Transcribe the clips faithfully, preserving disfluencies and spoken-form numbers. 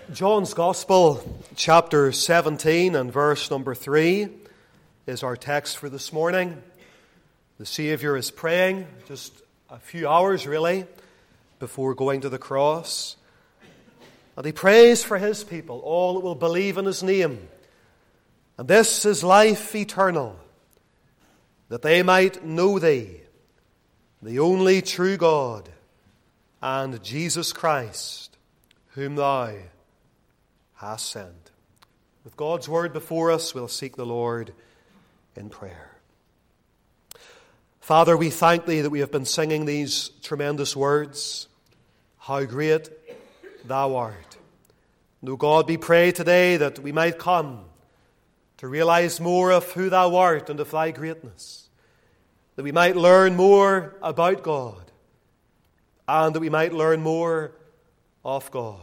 John's Gospel, chapter seventeen and verse number three is our text for this morning. The Saviour is praying just a few hours really before going to the cross. And he prays for his people, all that will believe in his name. And this is life eternal, that they might know thee, the only true God, and Jesus Christ, whom thou hast sent. With God's word before us, we'll seek the Lord in prayer. Father, we thank thee that we have been singing these tremendous words. How great thou art. And, O God, we pray today that we might come to realize more of who thou art and of thy greatness. That we might learn more about God. And that we might learn more of God.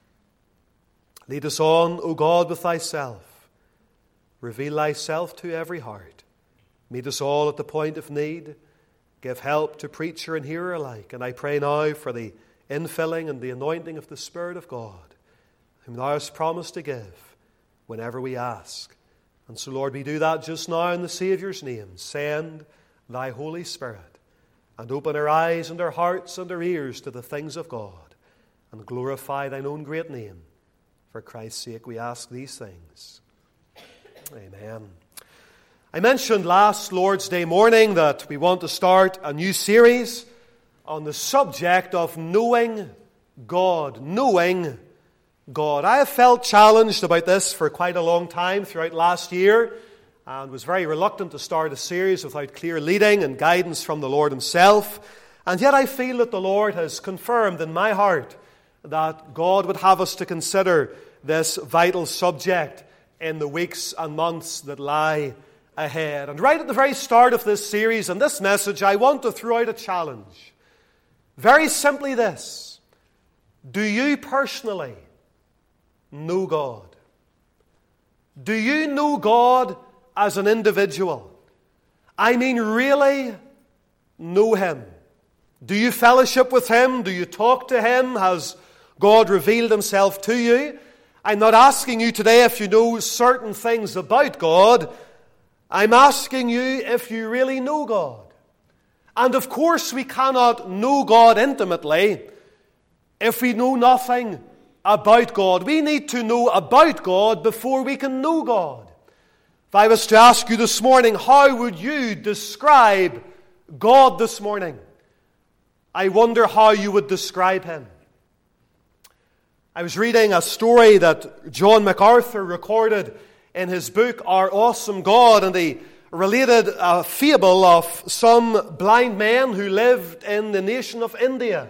Lead us on, O God, with thyself. Reveal thyself to every heart. Meet us all at the point of need. Give help to preacher and hearer alike. And I pray now for the infilling and the anointing of the Spirit of God, whom thou hast promised to give whenever we ask. And so, Lord, we do that just now in the Saviour's name. Send thy Holy Spirit and open our eyes and our hearts and our ears to the things of God and glorify thine own great name. For Christ's sake, we ask these things. Amen. I mentioned last Lord's Day morning that we want to start a new series on the subject of knowing God. Knowing God. I have felt challenged about this for quite a long time throughout last year and was very reluctant to start a series without clear leading and guidance from the Lord himself. And yet I feel that the Lord has confirmed in my heart that God would have us to consider this vital subject in the weeks and months that lie ahead. And right at the very start of this series and this message, I want to throw out a challenge. Very simply this: do you personally know God? Do you know God as an individual? I mean, really know Him. Do you fellowship with Him? Do you talk to Him? Has God revealed Himself to you? I'm not asking you today if you know certain things about God. I'm asking you if you really know God. And of course we cannot know God intimately if we know nothing about God. We need to know about God before we can know God. If I was to ask you this morning, how would you describe God this morning? I wonder how you would describe Him. I was reading a story that John MacArthur recorded in his book, Our Awesome God, and he related a fable of some blind men who lived in the nation of India.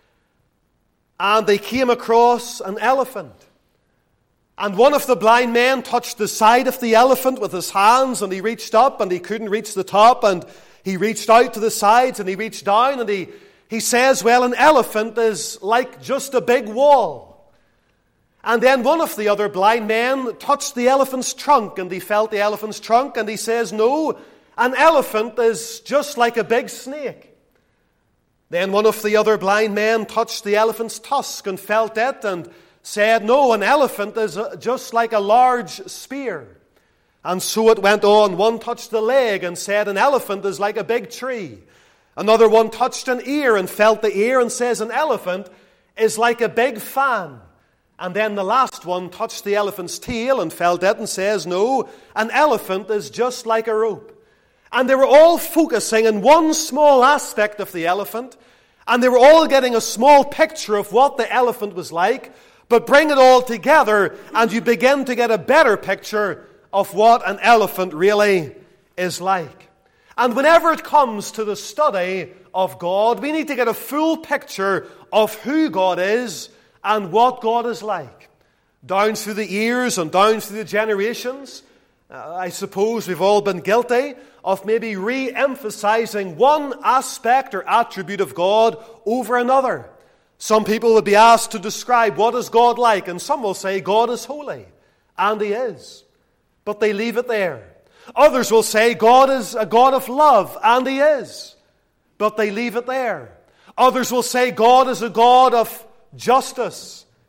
And they came across an elephant. And one of the blind men touched the side of the elephant with his hands, and he reached up and he couldn't reach the top, and he reached out to the sides and he reached down, and he, he says, well, an elephant is like just a big wall. And then one of the other blind men touched the elephant's trunk, and he felt the elephant's trunk, and he says, no, an elephant is just like a big snake. Then one of the other blind men touched the elephant's tusk and felt it and said, no, an elephant is just like a large spear. And so it went on. One touched the leg and said, an elephant is like a big tree. Another one touched an ear and felt the ear and says, an elephant is like a big fan. And then the last one touched the elephant's tail and felt it and says, no, an elephant is just like a rope. And they were all focusing on one small aspect of the elephant, and they were all getting a small picture of what the elephant was like, but bring it all together and you begin to get a better picture of what an elephant really is like. And whenever it comes to the study of God, we need to get a full picture of who God is and what God is like. Down through the years and down through the generations, uh, I suppose we've all been guilty of maybe re-emphasizing one aspect or attribute of God over another. Some people would be asked to describe what is God like, and some will say God is holy, and He is. But they leave it there. Others will say God is a God of love, and He is. But they leave it there. Others will say God is a God of justice,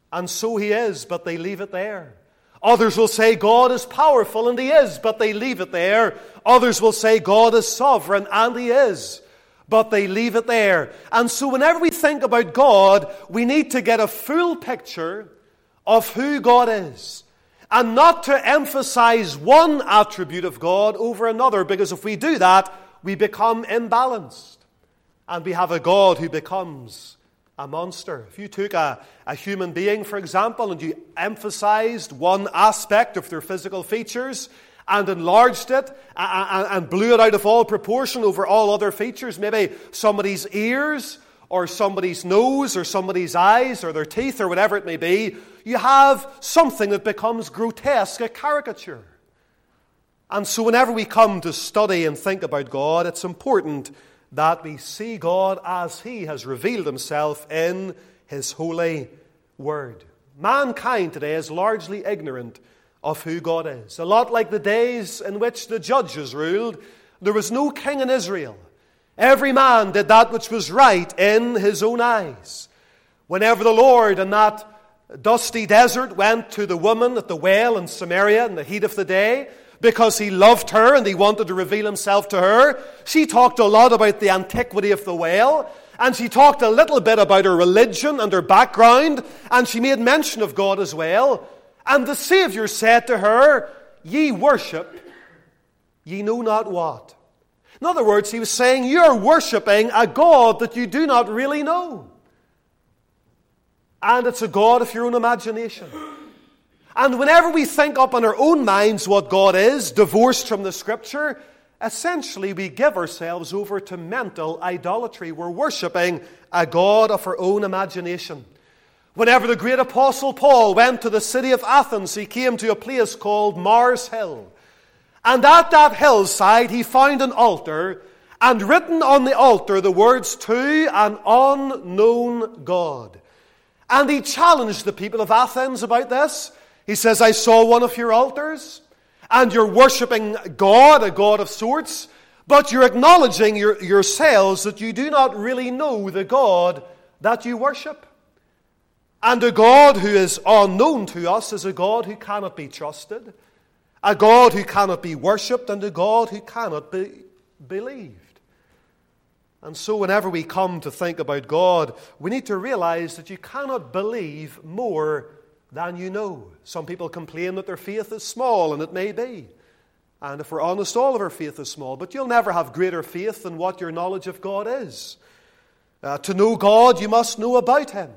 and so He is, but they leave it there. Others will say God is powerful, and He is, but they leave it there. Others will say God is sovereign, and He is, but they leave it there. And so whenever we think about God, we need to get a full picture of who God is, and not to emphasize one attribute of God over another, because if we do that, we become imbalanced, and we have a God who becomes a monster. If you took a, a human being, for example, and you emphasized one aspect of their physical features and enlarged it and, and blew it out of all proportion over all other features, maybe somebody's ears or somebody's nose or somebody's eyes or their teeth or whatever it may be, you have something that becomes grotesque, a caricature. And so whenever we come to study and think about God, it's important that we see God as He has revealed Himself in His holy word. Mankind today is largely ignorant of who God is. A lot like the days in which the judges ruled, there was no king in Israel. Every man did that which was right in his own eyes. Whenever the Lord in that dusty desert went to the woman at the well in Samaria in the heat of the day, because He loved her and He wanted to reveal Himself to her, she talked a lot about the antiquity of the well, and she talked a little bit about her religion and her background, and she made mention of God as well. And the Savior said to her, "Ye worship, ye know not what." In other words, He was saying, you're worshipping a God that you do not really know. And it's a God of your own imagination. And whenever we think up in our own minds what God is, divorced from the Scripture, essentially we give ourselves over to mental idolatry. We're worshipping a God of our own imagination. Whenever the great apostle Paul went to the city of Athens, he came to a place called Mars Hill. And at that hillside he found an altar, and written on the altar the words, "To an unknown God." And he challenged the people of Athens about this. He says, I saw one of your altars, and you're worshipping God, a God of sorts, but you're acknowledging your, yourselves that you do not really know the God that you worship. And a God who is unknown to us is a God who cannot be trusted, a God who cannot be worshipped, and a God who cannot be believed. And so whenever we come to think about God, we need to realize that you cannot believe more than you know. Some people complain that their faith is small, and it may be. And if we're honest, all of our faith is small. But you'll never have greater faith than what your knowledge of God is. Uh, to know God, you must know about Him.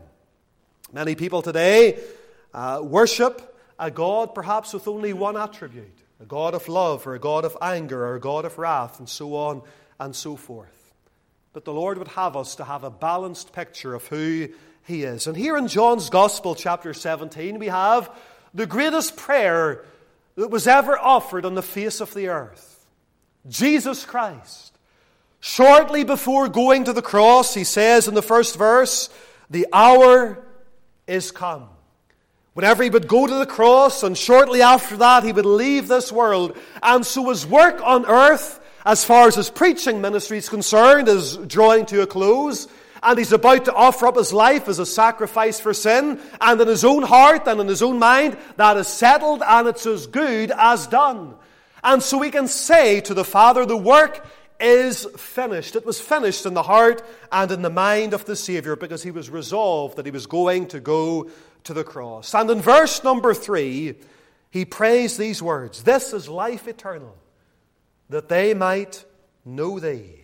Many people today uh, worship a God perhaps with only one attribute. A God of love, or a God of anger, or a God of wrath, and so on and so forth. But the Lord would have us to have a balanced picture of who He is. And here in John's Gospel, chapter seventeen, we have the greatest prayer that was ever offered on the face of the earth. Jesus Christ, shortly before going to the cross, He says in the first verse, "The hour is come." Whenever He would go to the cross, and shortly after that He would leave this world. And so His work on earth, as far as His preaching ministry is concerned, is drawing to a close. And He's about to offer up His life as a sacrifice for sin. And in His own heart and in His own mind, that is settled, and it's as good as done. And so we can say to the Father, the work is finished. It was finished in the heart and in the mind of the Savior, because He was resolved that He was going to go to the cross. And in verse number three, He prays these words, "This is life eternal, that they might know Thee,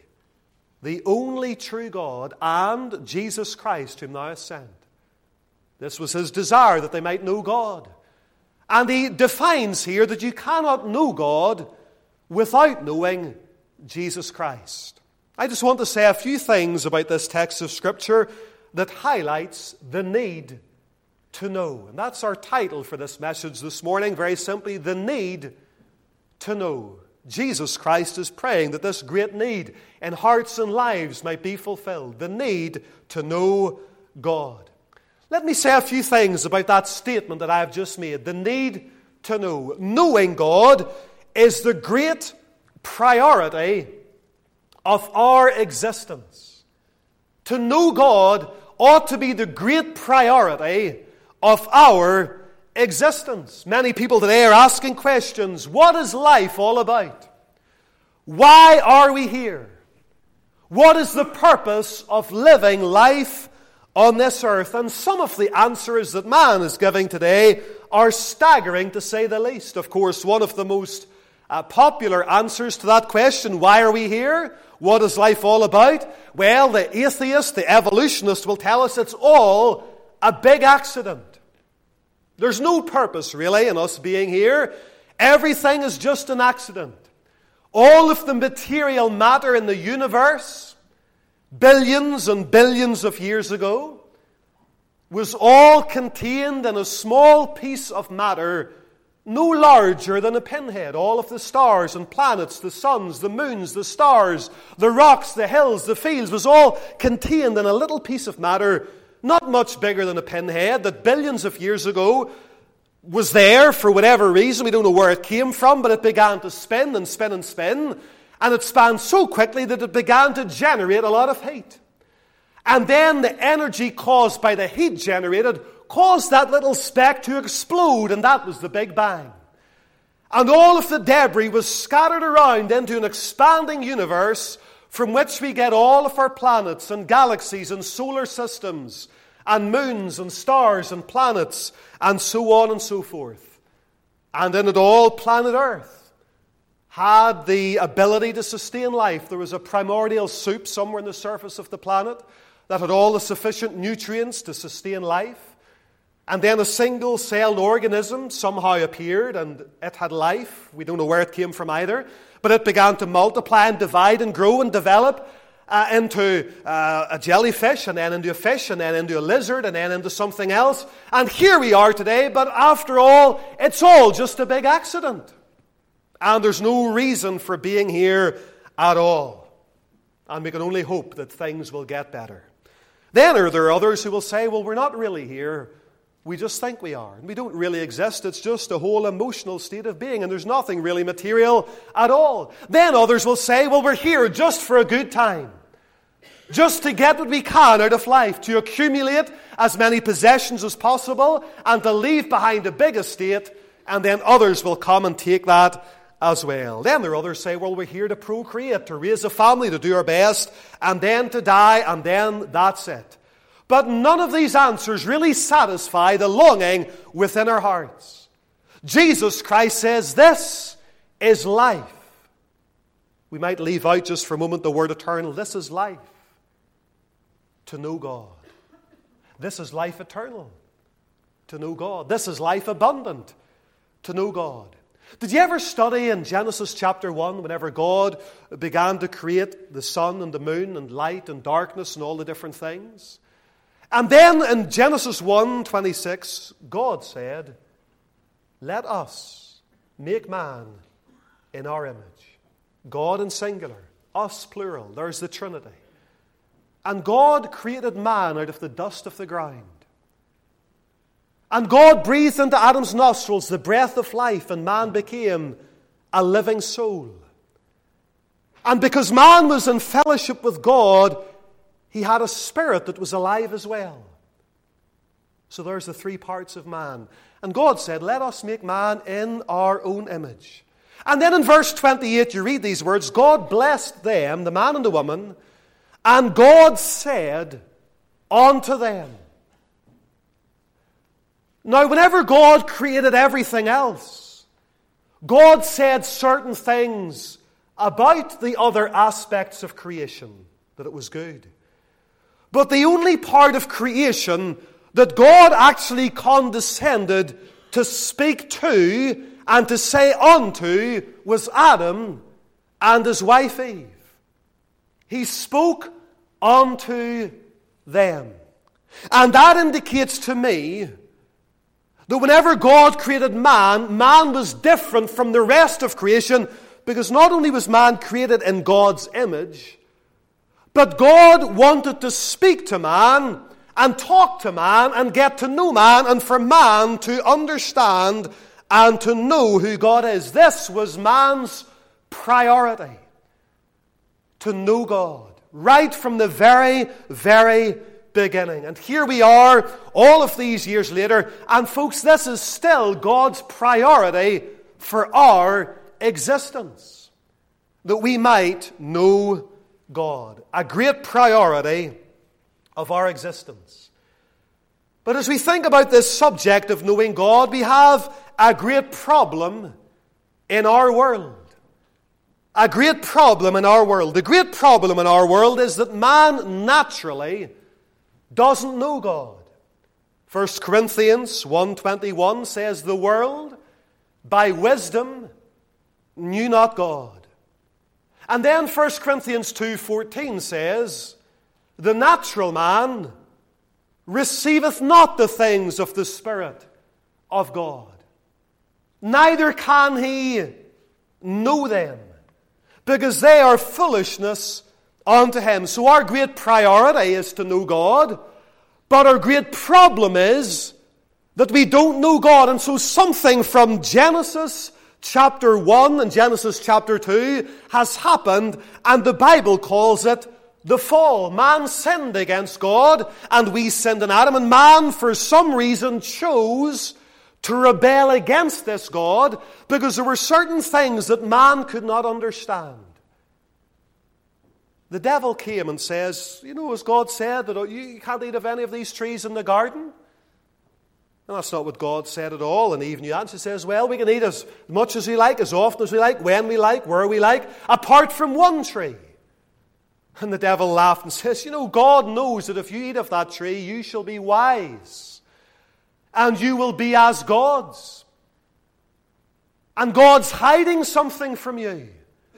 the only true God, and Jesus Christ, whom Thou hast sent." This was His desire, that they might know God. And He defines here that you cannot know God without knowing Jesus Christ. I just want to say a few things about this text of Scripture that highlights the need to know. And that's our title for this message this morning, very simply, the need to know. Jesus Christ is praying that this great need in hearts and lives might be fulfilled. The need to know God. Let me say a few things about that statement that I have just made. The need to know. Knowing God is the great priority of our existence. To know God ought to be the great priority of our existence. Many people today are asking questions. What is life all about? Why are we here? What is the purpose of living life on this earth? And some of the answers that man is giving today are staggering, to say the least. Of course, one of the most uh, popular answers to that question, why are we here? What is life all about? Well, the atheist, the evolutionist will tell us it's all a big accident. There's no purpose, really, in us being here. Everything is just an accident. All of the material matter in the universe, billions and billions of years ago, was all contained in a small piece of matter no larger than a pinhead. All of the stars and planets, the suns, the moons, the stars, the rocks, the hills, the fields, was all contained in a little piece of matter not much bigger than a pinhead that billions of years ago was there for whatever reason. We don't know where it came from, but it began to spin and spin and spin. And it span so quickly that it began to generate a lot of heat. And then the energy caused by the heat generated caused that little speck to explode, and that was the Big Bang. And all of the debris was scattered around into an expanding universe from which we get all of our planets and galaxies and solar systems and moons and stars and planets and so on and so forth. And in it all, planet Earth had the ability to sustain life. There was a primordial soup somewhere on the surface of the planet that had all the sufficient nutrients to sustain life. And then a single-celled organism somehow appeared, and it had life. We don't know where it came from either. But it began to multiply and divide and grow and develop uh, into uh, a jellyfish, and then into a fish, and then into a lizard, and then into something else. And here we are today, but after all, it's all just a big accident. And there's no reason for being here at all. And we can only hope that things will get better. Then are there others who will say, well, we're not really here. We just think we are. And we don't really exist. It's just a whole emotional state of being. And there's nothing really material at all. Then others will say, well, we're here just for a good time. Just to get what we can out of life. To accumulate as many possessions as possible. And to leave behind a big estate. And then others will come and take that as well. Then there are others who say, well, we're here to procreate. To raise a family. To do our best. And then to die. And then that's it. But none of these answers really satisfy the longing within our hearts. Jesus Christ says this is life. We might leave out just for a moment the word eternal. This is life. To know God. This is life eternal. To know God. This is life abundant. To know God. Did you ever study in Genesis chapter one, whenever God began to create the sun and the moon and light and darkness and all the different things? And then in Genesis one twenty-six, God said, let us make man in our image. God in singular, us plural. There's the Trinity. And God created man out of the dust of the ground. And God breathed into Adam's nostrils the breath of life, and man became a living soul. And because man was in fellowship with God, he had a spirit that was alive as well. So there's the three parts of man. And God said, let us make man in our own image. And then in verse twenty-eight, you read these words, God blessed them, the man and the woman, and God said unto them. Now, whenever God created everything else, God said certain things about the other aspects of creation, that it was good. But the only part of creation that God actually condescended to speak to and to say unto was Adam and his wife Eve. He spoke unto them. And that indicates to me that whenever God created man, man was different from the rest of creation, because not only was man created in God's image, but God wanted to speak to man and talk to man and get to know man, and for man to understand and to know who God is. This was man's priority, to know God, right from the very, very beginning. And here we are, all of these years later, and folks, this is still God's priority for our existence, that we might know God. A great priority of our existence. But as we think about this subject of knowing God, we have a great problem in our world. A great problem in our world. The great problem in our world is that man naturally doesn't know God. First Corinthians one twenty-one says, the world by wisdom knew not God. And then First Corinthians two fourteen says, the natural man receiveth not the things of the Spirit of God, neither can he know them, because they are foolishness unto him. So our great priority is to know God, but our great problem is that we don't know God. And so something from Genesis chapter one and Genesis chapter two has happened, and the Bible calls it the fall. Man sinned against God, and we sinned in Adam, and man for some reason chose to rebel against this God because there were certain things that man could not understand. The devil came and says, you know, as God said, that you can't eat of any of these trees in the garden. And that's not what God said at all. And Eve knew that. She says, well, we can eat as much as we like, as often as we like, when we like, where we like, apart from one tree. And the devil laughed and says, you know, God knows that if you eat of that tree, you shall be wise. And you will be as gods. And God's hiding something from you.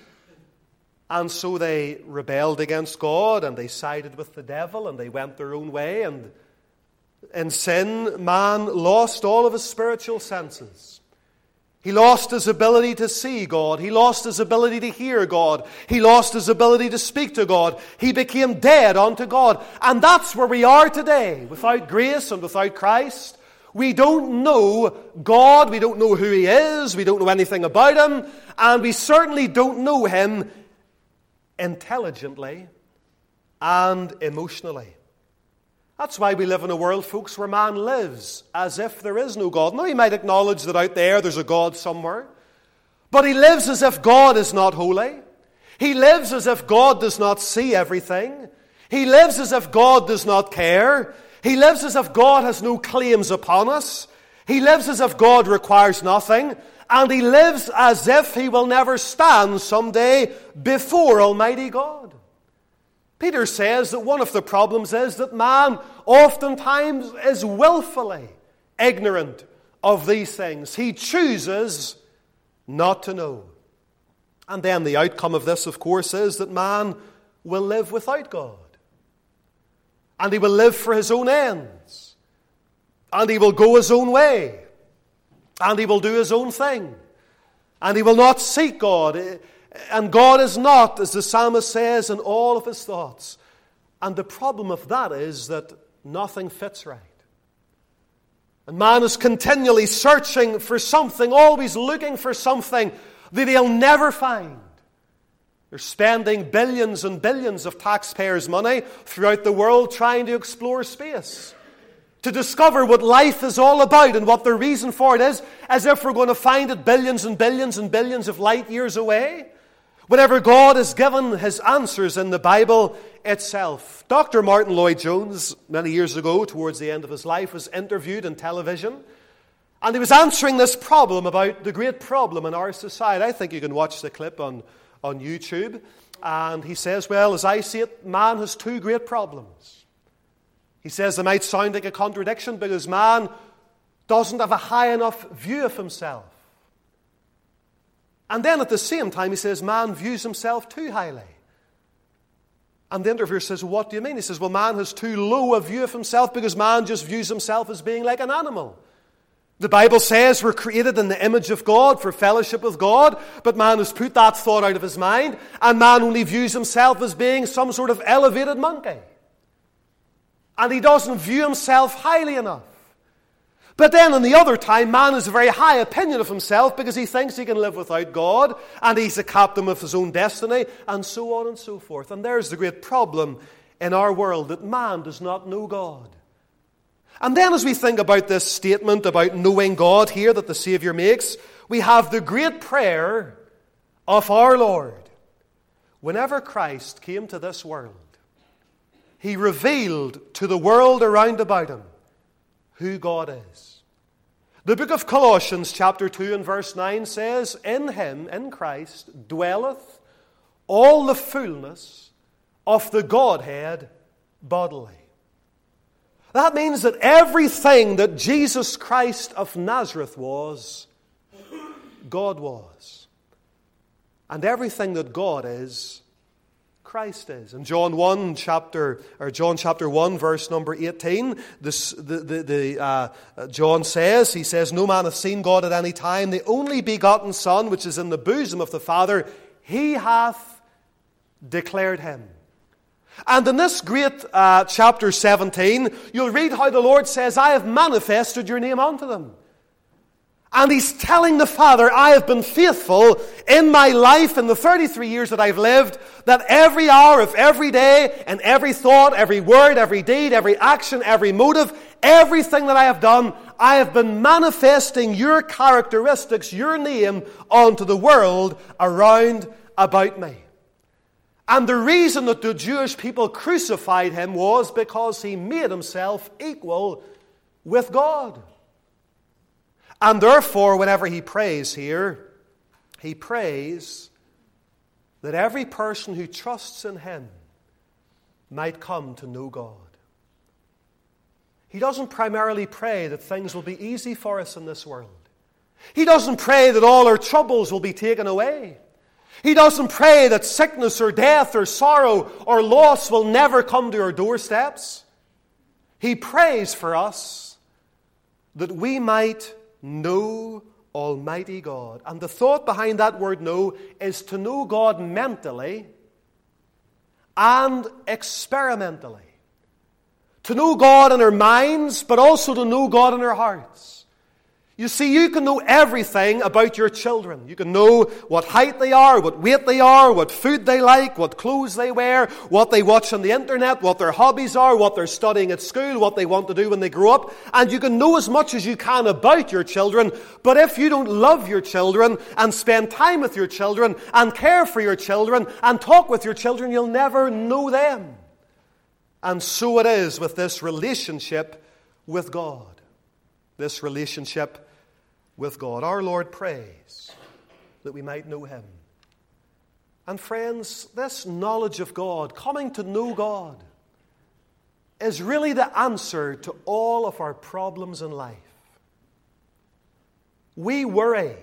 And so they rebelled against God, and they sided with the devil, and they went their own way. And in sin, man lost all of his spiritual senses. He lost his ability to see God. He lost his ability to hear God. He lost his ability to speak to God. He became dead unto God. And that's where we are today. Without grace and without Christ, we don't know God. We don't know who He is. We don't know anything about Him. And we certainly don't know Him intelligently and emotionally. That's why we live in a world, folks, where man lives as if there is no God. Now, he might acknowledge that out there there's a God somewhere, but he lives as if God is not holy. He lives as if God does not see everything. He lives as if God does not care. He lives as if God has no claims upon us. He lives as if God requires nothing. And he lives as if he will never stand someday before Almighty God. Peter says that one of the problems is that man oftentimes is willfully ignorant of these things. He chooses not to know. And then the outcome of this, of course, is that man will live without God. And he will live for his own ends. And he will go his own way. And he will do his own thing. And he will not seek God. And God is not, as the psalmist says, in all of his thoughts. And the problem of that is that nothing fits right. And man is continually searching for something, always looking for something that he'll never find. They're spending billions and billions of taxpayers' money throughout the world trying to explore space, to discover what life is all about and what the reason for it is, as if we're going to find it billions and billions and billions of light years away, whenever God has given his answers in the Bible itself. Doctor Martin Lloyd-Jones, many years ago, towards the end of his life, was interviewed on television, and he was answering this problem about the great problem in our society. I think you can watch the clip on, on YouTube. And he says, well, as I see it, man has two great problems. He says it might sound like a contradiction because man doesn't have a high enough view of himself. And then at the same time he says man views himself too highly. And the interviewer says, well, what do you mean? He says, well, man has too low a view of himself because man just views himself as being like an animal. The Bible says we're created in the image of God for fellowship with God, but man has put that thought out of his mind, and man only views himself as being some sort of elevated monkey. And he doesn't view himself highly enough. But then on the other time, man has a very high opinion of himself because he thinks he can live without God, and he's a captain of his own destiny, and so on and so forth. And there's the great problem in our world that man does not know God. And then as we think about this statement about knowing God here that the Savior makes, we have the great prayer of our Lord. Whenever Christ came to this world, He revealed to the world around about Him who God is. The book of Colossians chapter two and verse nine says, "In Him, in Christ, dwelleth all the fullness of the Godhead bodily." That means that everything that Jesus Christ of Nazareth was, God was. And everything that God is, Christ is. In John one chapter, or John chapter one, verse number eighteen, this, the, the, the, uh, John says, he says, "No man hath seen God at any time. The only begotten Son, which is in the bosom of the Father, He hath declared Him." And in this great uh, chapter seventeen, you'll read how the Lord says, "I have manifested your name unto them." And He's telling the Father, I have been faithful in my life, in the thirty-three years that I've lived, that every hour of every day, and every thought, every word, every deed, every action, every motive, everything that I have done, I have been manifesting your characteristics, your name, onto the world around about me. And the reason that the Jewish people crucified Him was because He made Himself equal with God. And therefore, whenever He prays here, He prays that every person who trusts in Him might come to know God. He doesn't primarily pray that things will be easy for us in this world. He doesn't pray that all our troubles will be taken away. He doesn't pray that sickness or death or sorrow or loss will never come to our doorsteps. He prays for us that we might know Almighty God. And the thought behind that word know is to know God mentally and experimentally. To know God in our minds, but also to know God in our hearts. You see, you can know everything about your children. You can know what height they are, what weight they are, what food they like, what clothes they wear, what they watch on the internet, what their hobbies are, what they're studying at school, what they want to do when they grow up. And you can know as much as you can about your children. But if you don't love your children and spend time with your children and care for your children and talk with your children, you'll never know them. And so it is with this relationship with God. This relationship with God. Our Lord prays that we might know Him. And friends, this knowledge of God, coming to know God, is really the answer to all of our problems in life. We worry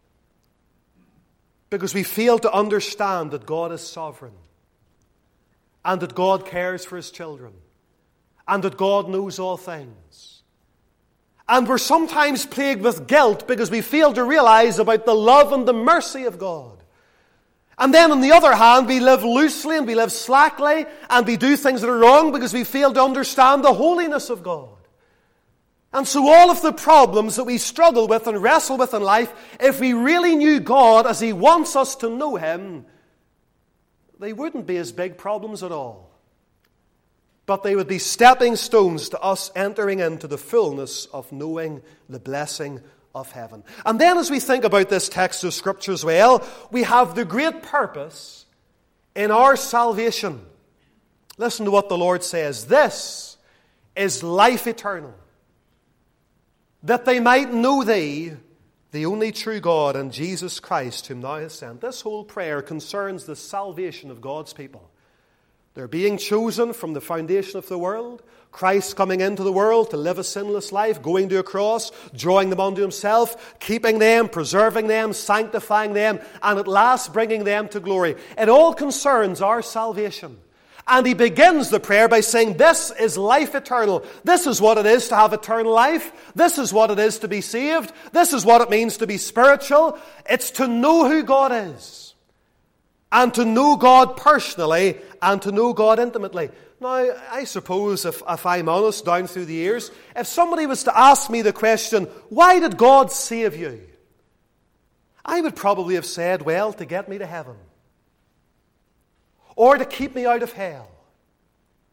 because we fail to understand that God is sovereign, and that God cares for His children, and that God knows all things. And we're sometimes plagued with guilt because we fail to realize about the love and the mercy of God. And then on the other hand, we live loosely and we live slackly and we do things that are wrong because we fail to understand the holiness of God. And so all of the problems that we struggle with and wrestle with in life, if we really knew God as He wants us to know Him, they wouldn't be as big problems at all. But they would be stepping stones to us entering into the fullness of knowing the blessing of heaven. And then as we think about this text of Scripture as well, we have the great purpose in our salvation. Listen to what the Lord says. This is life eternal, that they might know Thee, the only true God, and Jesus Christ, whom Thou hast sent. This whole prayer concerns the salvation of God's people. They're being chosen from the foundation of the world. Christ coming into the world to live a sinless life, going to a cross, drawing them unto Himself, keeping them, preserving them, sanctifying them, and at last bringing them to glory. It all concerns our salvation. And He begins the prayer by saying, this is life eternal. This is what it is to have eternal life. This is what it is to be saved. This is what it means to be spiritual. It's to know who God is. And to know God personally, and to know God intimately. Now, I suppose, if, if I'm honest, down through the years, if somebody was to ask me the question, why did God save you? I would probably have said, well, to get me to heaven. Or to keep me out of hell.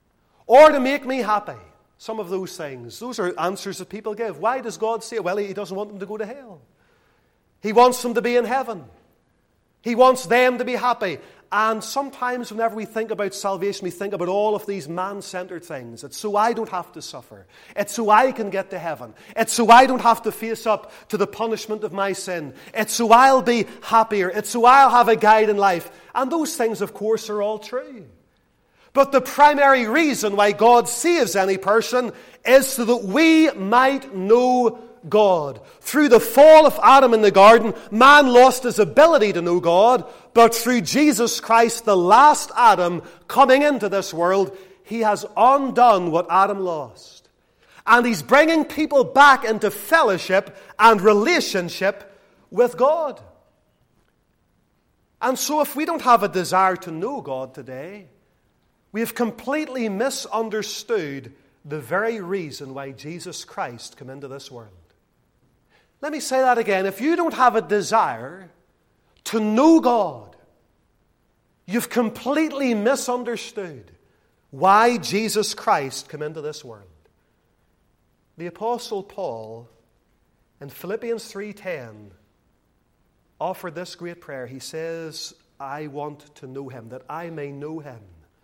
or to make me happy. Some of those things. Those are answers that people give. Why does God say, well, He doesn't want them to go to hell. He wants them to be in heaven. He wants them to be happy. And sometimes whenever we think about salvation, we think about all of these man-centered things. It's so I don't have to suffer. It's so I can get to heaven. It's so I don't have to face up to the punishment of my sin. It's so I'll be happier. It's so I'll have a guide in life. And those things, of course, are all true. But the primary reason why God saves any person is so that we might know God. Through the fall of Adam in the garden, man lost his ability to know God, but through Jesus Christ, the last Adam, coming into this world, He has undone what Adam lost. And He's bringing people back into fellowship and relationship with God. And so if we don't have a desire to know God today, we have completely misunderstood the very reason why Jesus Christ came into this world. Let me say that again. If you don't have a desire to know God, you've completely misunderstood why Jesus Christ came into this world. The Apostle Paul, in Philippians three ten, offered this great prayer. He says, I want to know Him, that I may know Him,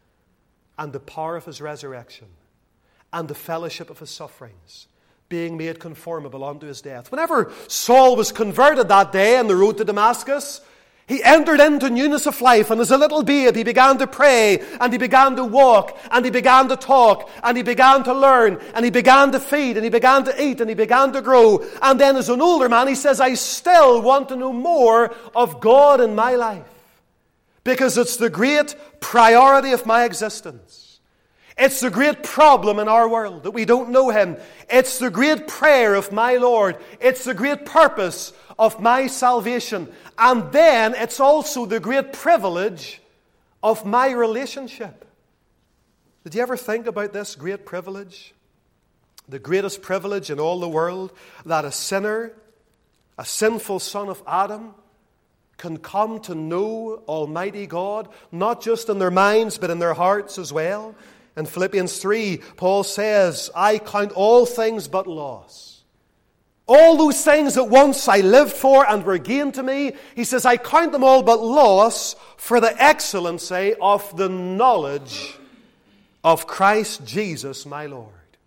and the power of His resurrection, and the fellowship of His sufferings, being made conformable unto His death. Whenever Saul was converted that day on the road to Damascus, he entered into newness of life, and as a little babe he began to pray, and he began to walk, and he began to talk, and he began to learn, and he began to feed, and he began to eat, and he began to grow. And then as an older man he says, I still want to know more of God in my life, because it's the great priority of my existence. It's the great problem in our world that we don't know Him. It's the great prayer of my Lord. It's the great purpose of my salvation. And then it's also the great privilege of my relationship. Did you ever think about this great privilege? The greatest privilege in all the world, that a sinner, a sinful son of Adam, can come to know Almighty God, not just in their minds but in their hearts as well. In Philippians three, Paul says, I count all things but loss. All those things that once I lived for and were gain to me, he says, I count them all but loss for the excellency of the knowledge of Christ Jesus my Lord.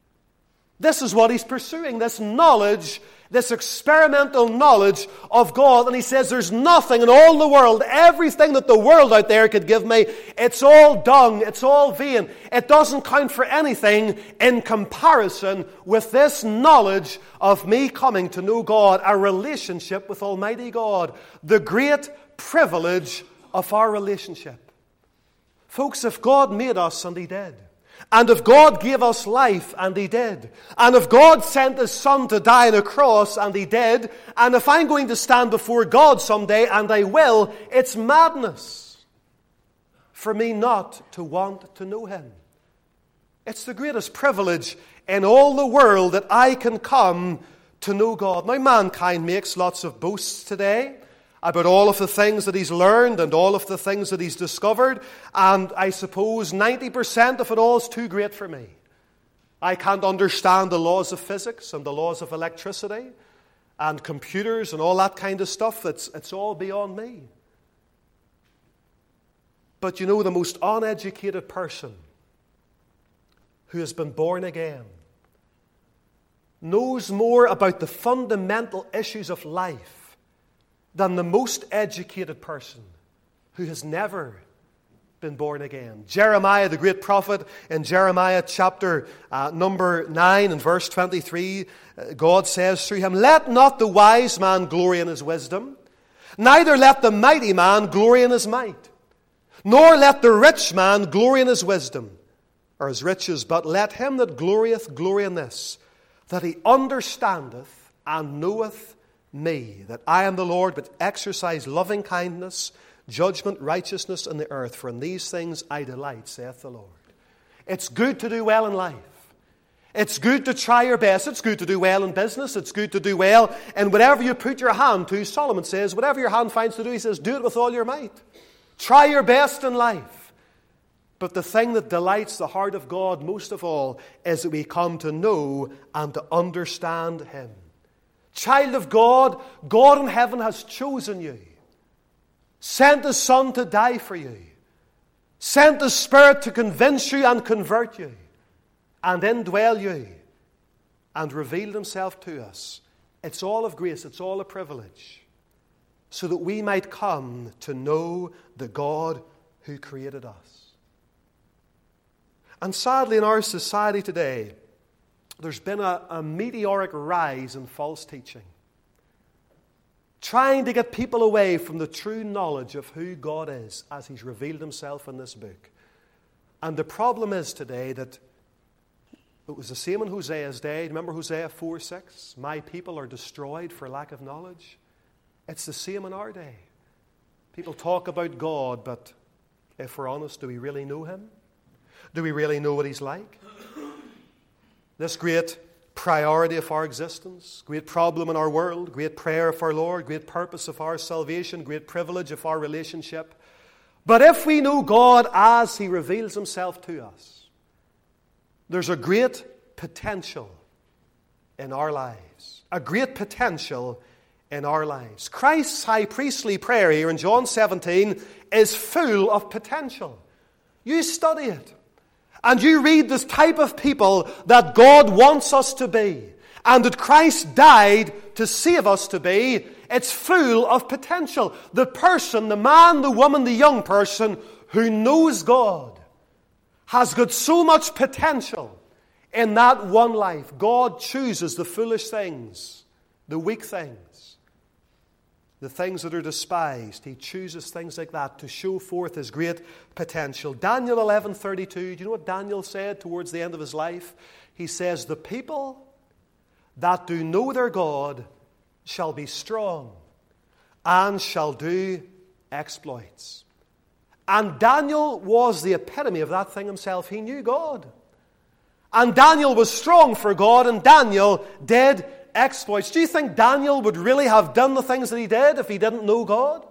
This is what he's pursuing, this knowledge, this experimental knowledge of God. And he says there's nothing in all the world, everything that the world out there could give me, it's all dung, it's all vain. It doesn't count for anything in comparison with this knowledge of me coming to know God, a relationship with Almighty God, the great privilege of our relationship. Folks, if God made us, and He did, and if God gave us life, and He did, and if God sent His Son to die on a cross, and He did, and if I'm going to stand before God someday, and I will, it's madness for me not to want to know Him. It's the greatest privilege in all the world that I can come to know God. Now, mankind makes lots of boasts today about all of the things that he's learned and all of the things that he's discovered. And I suppose ninety percent of it all is too great for me. I can't understand the laws of physics and the laws of electricity and computers and all that kind of stuff. It's, it's all beyond me. But you know, the most uneducated person who has been born again knows more about the fundamental issues of life than the most educated person who has never been born again. Jeremiah, the great prophet, in Jeremiah chapter uh, number nine and verse twenty-three, uh, God says through him, let not the wise man glory in his wisdom, neither let the mighty man glory in his might, nor let the rich man glory in his wisdom or his riches, but let him that glorieth glory in this, that he understandeth and knoweth me, that I am the Lord, but exercise loving kindness, judgment, righteousness in the earth. For in these things I delight, saith the Lord. It's good to do well in life. It's good to try your best. It's good to do well in business. It's good to do well in whatever you put your hand to. Solomon says, whatever your hand finds to do, he says, do it with all your might. Try your best in life. But the thing that delights the heart of God most of all is that we come to know and to understand Him. Child of God, God in heaven has chosen you, sent His Son to die for you, sent the Spirit to convince you and convert you, and indwell you, and revealed Himself to us. It's all of grace, it's all a privilege, so that we might come to know the God who created us. And sadly, in our society today, there's been a, a meteoric rise in false teaching, trying to get people away from the true knowledge of who God is as He's revealed Himself in this book. And the problem is today that it was the same in Hosea's day. Remember Hosea four six? My people are destroyed for lack of knowledge. It's the same in our day. People talk about God, but if we're honest, do we really know Him? Do we really know what He's like? This great priority of our existence, great problem in our world, great prayer of our Lord, great purpose of our salvation, great privilege of our relationship. But if we know God as He reveals Himself to us, there's a great potential in our lives. A great potential in our lives. Christ's high priestly prayer here in John seventeen is full of potential. You study it. And you read this type of people that God wants us to be, and that Christ died to save us to be. It's full of potential. The person, the man, the woman, the young person who knows God has got so much potential in that one life. God chooses the foolish things, the weak things, the things that are despised. He chooses things like that to show forth His great potential. Daniel eleven thirty-two, do you know what Daniel said towards the end of his life? He says, the people that do know their God shall be strong and shall do exploits. And Daniel was the epitome of that thing himself. He knew God. And Daniel was strong for God, and Daniel did exploits. Do you think Daniel would really have done the things that he did if he didn't know God?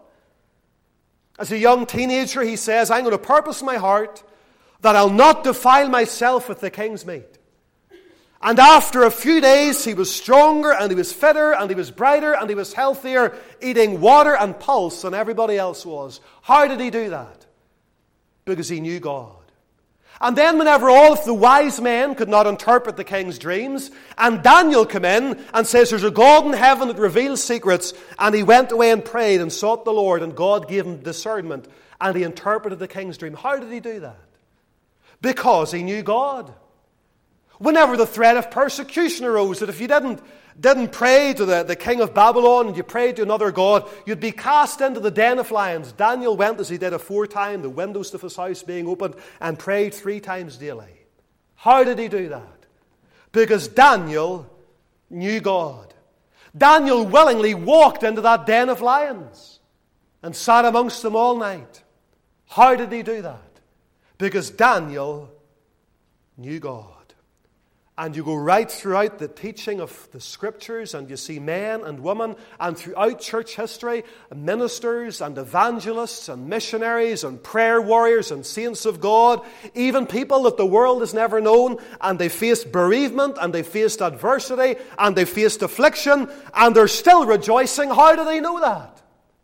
As a young teenager, he says, I'm going to purpose in my heart that I'll not defile myself with the king's meat. And after a few days, he was stronger, and he was fitter, and he was brighter, and he was healthier, eating water and pulse than everybody else was. How did he do that? Because he knew God. And then whenever all of the wise men could not interpret the king's dreams, and Daniel came in and says there's a God in heaven that reveals secrets, and he went away and prayed and sought the Lord, and God gave him discernment, and he interpreted the king's dream. How did he do that? Because he knew God. Whenever the threat of persecution arose, that if you didn't, didn't pray to the, the king of Babylon and you prayed to another god, you'd be cast into the den of lions. Daniel went as he did aforetime, the windows of his house being opened, and prayed three times daily. How did he do that? Because Daniel knew God. Daniel willingly walked into that den of lions and sat amongst them all night. How did he do that? Because Daniel knew God. And you go right throughout the teaching of the Scriptures, and you see men and women, and throughout church history, ministers and evangelists and missionaries and prayer warriors and saints of God, even people that the world has never known, and they faced bereavement, and they faced adversity, and they faced affliction, and they're still rejoicing. How do they know that?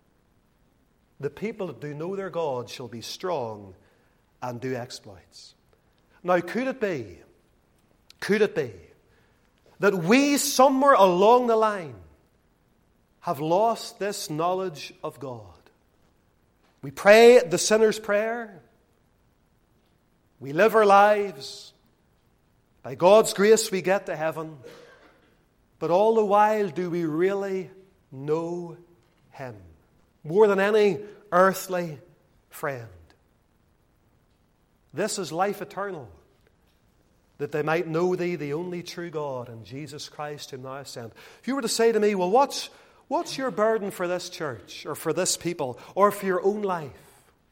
The people that do know their God shall be strong and do exploits. Now, could it be Could it be that we somewhere along the line have lost this knowledge of God? We pray the sinner's prayer. We live our lives. By God's grace we get to heaven. But all the while, do we really know Him more than any earthly friend? This is life eternal, that they might know Thee, the only true God, and Jesus Christ whom Thou hast sent. If you were to say to me, well, what's, what's your burden for this church, or for this people, or for your own life?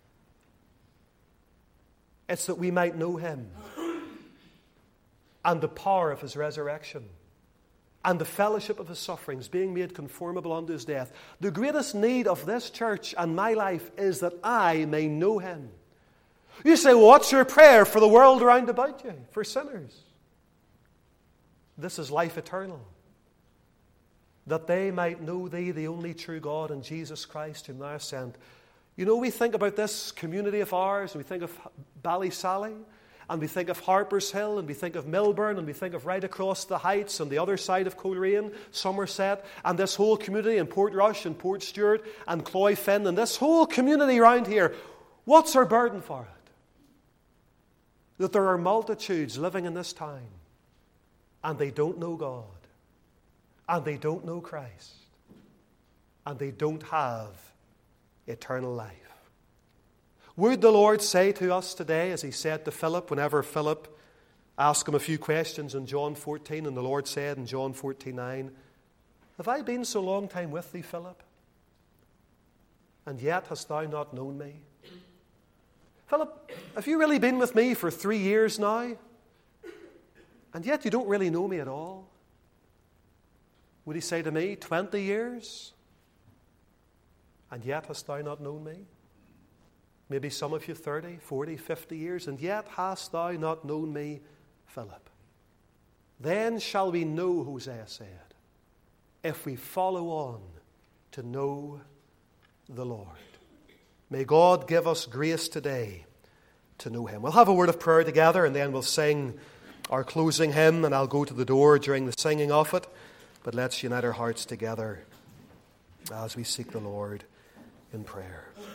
It's that we might know Him, and the power of His resurrection, and the fellowship of His sufferings, being made conformable unto His death. The greatest need of this church and my life is that I may know Him. You say, well, what's your prayer for the world around about you, for sinners? This is life eternal, that they might know thee, the only true God, and Jesus Christ, whom thou hast sent. You know, we think about this community of ours, and we think of Ballysally, and we think of Harper's Hill, and we think of Milburn, and we think of right across the heights on the other side of Coleraine, Somerset, and this whole community in Portrush and Portstewart and Cloyfin, and this whole community around here. What's our burden for it? That there are multitudes living in this town, and they don't know God, and they don't know Christ, and they don't have eternal life. Would the Lord say to us today, as he said to Philip, whenever Philip asked him a few questions in John fourteen, and the Lord said in John fourteen nine, have I been so long time with thee, Philip, and yet hast thou not known me? Philip, have you really been with me for three years now, and yet you don't really know me at all? Would he say to me, twenty years, and yet hast thou not known me? Maybe some of you thirty, forty, fifty years, and yet hast thou not known me, Philip? Then shall we know, Hosea said, if we follow on to know the Lord. May God give us grace today to know him. We'll have a word of prayer together, and then we'll sing our closing hymn, and I'll go to the door during the singing of it. But let's unite our hearts together as we seek the Lord in prayer.